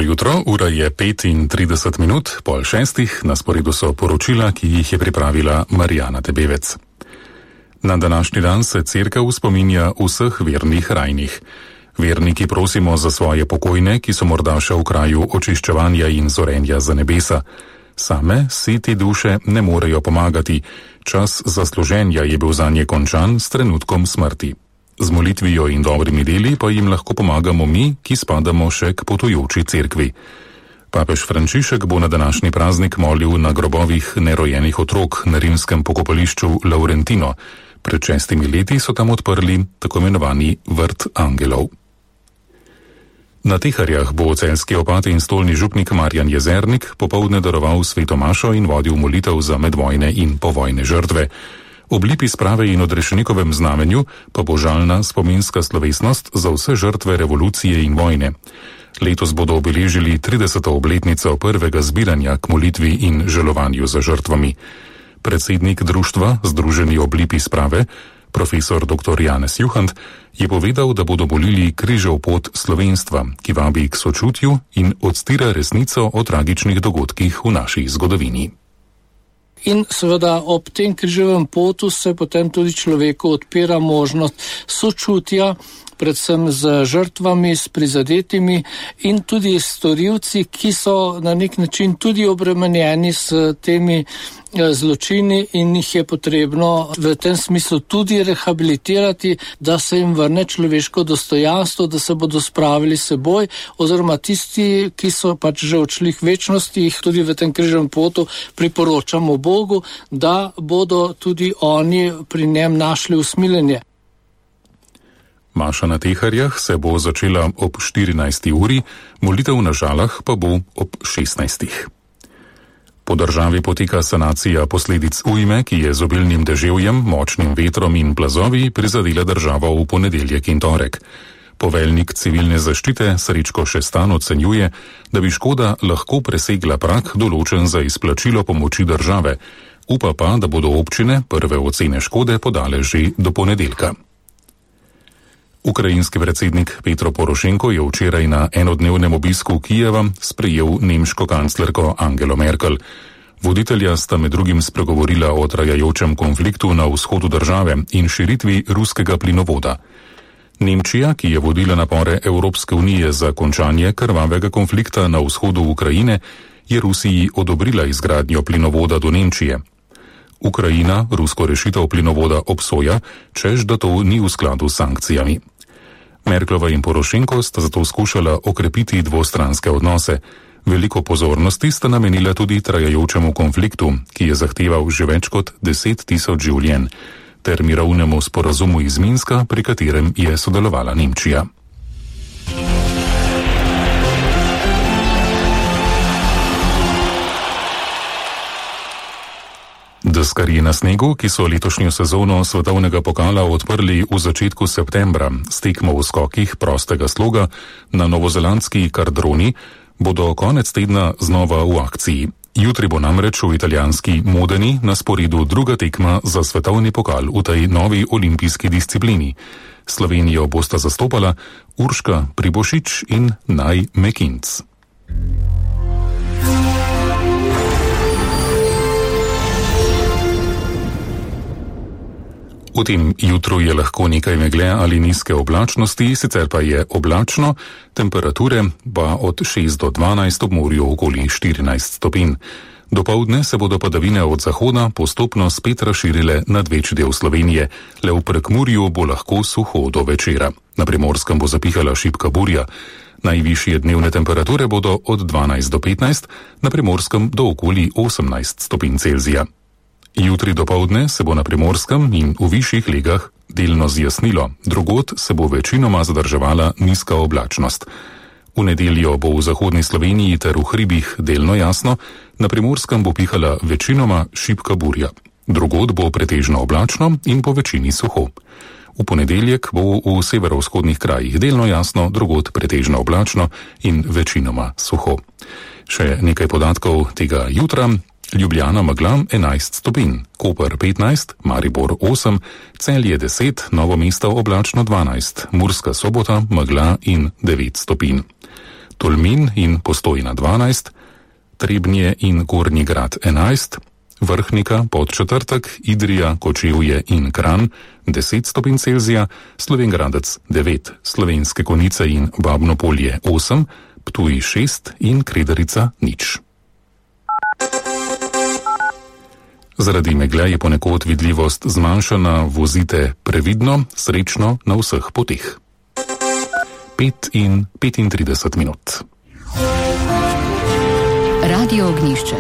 Dobro jutro, ura je 35 pol šestih, na sporedu so poročila, ki jih je pripravila Marijana Tebevec. Na današnji dan se cerkev spominja vseh vernih rajnih. Verniki prosimo za svoje pokojne, ki so morda še v kraju očiščevanja in zorenja za nebesa. Same si te duše ne morejo pomagati, čas zasluženja je bil zanje končan s trenutkom smrti. Z molitvijo in dobrimi deli pa jim lahko pomagamo mi, ki spadamo še k potujoči cerkvi. Papež Frančišek bo na današnji praznik molil na grobovih nerojenih otrok na rimskem pokopališču Laurentino. Pred 6 leti so tam odprli tako imenovani vrt angelov. Na Teharjah bo celjski opat in stolni župnik Marjan Jezernik popoldne daroval sveto mašo in vodil molitev za medvojne in povojne žrtve. Ob lipi sprave in odrešenikovem znamenju pa bo žalna spominska slovesnost za vse žrtve revolucije in vojne. Letos bodo obeležili 30. obletnico prvega zbiranja k molitvi in žalovanju za žrtvami. Predsednik društva Združeni ob lipi sprave, profesor dr. Janez Juhant, je povedal, da bodo molili križev pot slovenstva, ki vabi k sočutju in odstira resnico o tragičnih dogodkih v naši zgodovini. In seveda ob tem križevem potu se potem tudi človeku odpira možnost sočutja, predvsem z žrtvami, s prizadetimi in tudi storilci, ki so na nek način tudi obremenjeni s temi zločini in jih je potrebno v tem smislu tudi rehabilitirati, da se jim vrne človeško dostojanstvo, da se bodo spravili s seboj, oziroma tisti, ki so pač že odšli k večnosti, jih tudi v tem križevem potu priporočamo Bogu, da bodo tudi oni pri njem našli usmiljenje. Maša na Teharjah se bo začela ob 14. uri, molitev na Žalah pa bo ob 16. Po državi poteka sanacija posledic ujme, ki je z obilnim deževjem, močnim vetrom in plazovi prizadela državo v ponedeljek in torek. Poveljnik civilne zaščite Srečko Šestan ocenjuje, da bi škoda lahko presegla prag določen za izplačilo pomoči države. Upa pa, da bodo občine prve ocene škode podale že do ponedeljka. Ukrajinski predsednik Petro Porošenko je včeraj na enodnevnem obisku Kijeva sprejel nemško kanclerko Angelo Merkel. Voditelja sta med drugim spregovorila o trajajočem konfliktu na vzhodu države in širitvi ruskega plinovoda. Nemčija, ki je vodila napore Evropske unije za končanje krvavega konflikta na vzhodu Ukrajine, je Rusiji odobrila izgradnjo plinovoda do Nemčije. Ukrajina rusko rešitev plinovoda obsoja, češ da to ni v skladu s sankcijami. Merklova in Porošenko sta zato skušala okrepiti dvostranske odnose. Veliko pozornosti sta namenila tudi trajajočemu konfliktu, ki je zahteval že več kot 10 000 življenj, ter mirovnemu sporazumu iz Minska, pri katerem je sodelovala Nemčija. Deskarji na snegu, ki so letošnjo sezono svetovnega pokala odprli v začetku septembra s tekmo v skokih prostega sloga na novozelandski Cardroni, bodo konec tedna znova v akciji. Jutri bo namreč v italijanski Modeni na sporedu druga tekma za svetovni pokal v tej novi olimpijski disciplini. Slovenijo bosta zastopala Urška Pribošič in Naj Mekinc. V tem jutru je lahko nekaj megle ali nizke oblačnosti, sicer pa je oblačno, temperature pa od 6 do 12, ob morju okoli 14 stopinj. Dopoldne se bodo padavine od zahoda postopno spet razširile nad večji del Slovenije, le v Prekmurju bo lahko suho do večera. Na Primorskem bo zapihala šibka burja. Najvišje dnevne temperature bodo od 12 do 15, na Primorskem do okoli 18 stopinj Celzija. Jutri dopoldne se bo na Primorskem in v višjih legah delno zjasnilo, drugod se bo večinoma zadrževala nizka oblačnost. V nedeljo bo v zahodni Sloveniji ter v hribih delno jasno, na Primorskem bo pihala večinoma šibka burja. Drugod bo pretežno oblačno in po večini suho. V ponedeljek bo v severovzhodnih krajih delno jasno, drugod pretežno oblačno in večinoma suho. Še nekaj podatkov tega jutra. Ljubljana megla 11 stopinj, Koper 15, Maribor 8, Celje 10, Novo mesto oblačno 12, Murska Sobota megla in 9 stopinj. Tolmin in Postojna 12, Trebnje in Gornji Grad 11, Vrhnika, Podčetrtek, Idrija, Kočevje in Kranj 10 stopinj Celzija, Slovenj Gradec 9, Slovenske Konjice in Babno Polje 8, Ptuj 6 in Kredarica 0. Zaradi megle je ponekod vidljivost zmanjšana, vozite previdno, srečno na vseh poteh. 5:35 minut. Radio Ognjišče.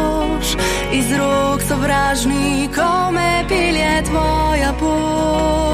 Iz rok sovražnikov me pelje tvoja pot.